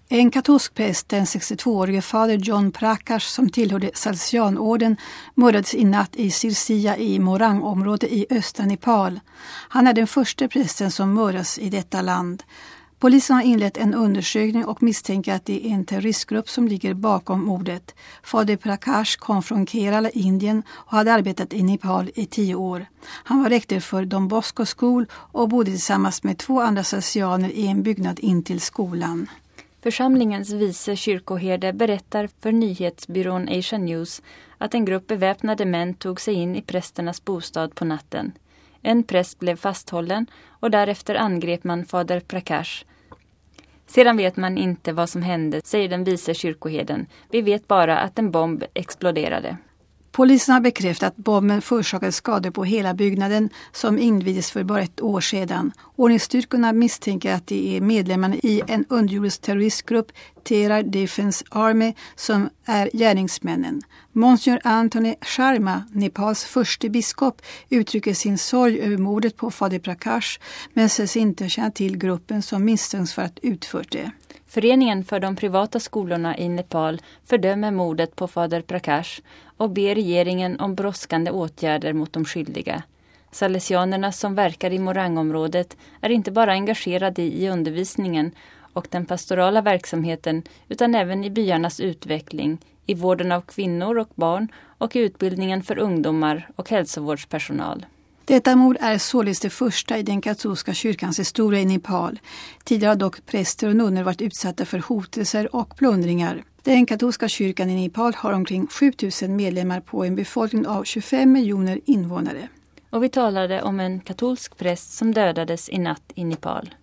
En katolsk präst, den 62-årige fader John Prakash som tillhörde Salesianorden, mördades i natt i Sirsia i Morang-området i östra Nepal. Han är den första prästen som mördas i detta land. Polisen har inlett en undersökning och misstänker att det är en terroristgrupp som ligger bakom mordet. Fader Prakash kom från Kerala, Indien och hade arbetat i Nepal i 10 år. Han var rektor för Don Bosco School och bodde tillsammans med 2 andra salesianer i en byggnad intill skolan. Församlingens vice kyrkoherde berättar för nyhetsbyrån Asian News att en grupp beväpnade män tog sig in i prästernas bostad på natten. En präst blev fasthållen och därefter angrep man fader Prakash. Sedan vet man inte vad som hände, säger den vice kyrkoherden. Vi vet bara att en bomb exploderade. Polisen har bekräftat att bomben förorsakade skador på hela byggnaden som invigdes för bara 1 år sedan. Ordningsstyrkorna misstänker att det är medlemmarna i en underjordisk terroristgrupp, Terror Defense Army, som är gärningsmännen. Monsignor Anthony Sharma, Nepals förste biskop, uttrycker sin sorg över mordet på fader Prakash men sägs inte känna till gruppen som misstänks för att utfört det. Föreningen för de privata skolorna i Nepal fördömer mordet på fader Prakash och ber regeringen om brådskande åtgärder mot de skyldiga. Salesianerna som verkar i Morang-området är inte bara engagerade i undervisningen och den pastorala verksamheten utan även i byarnas utveckling, i vården av kvinnor och barn och i utbildningen för ungdomar och hälsovårdspersonal. Detta mord är således det första i den katolska kyrkans historia i Nepal. Tidigare har dock präster och nunnor varit utsatta för hotelser och plundringar. Den katolska kyrkan i Nepal har omkring 7000 medlemmar på en befolkning av 25 miljoner invånare. Och vi talade om en katolsk präst som dödades i natt i Nepal.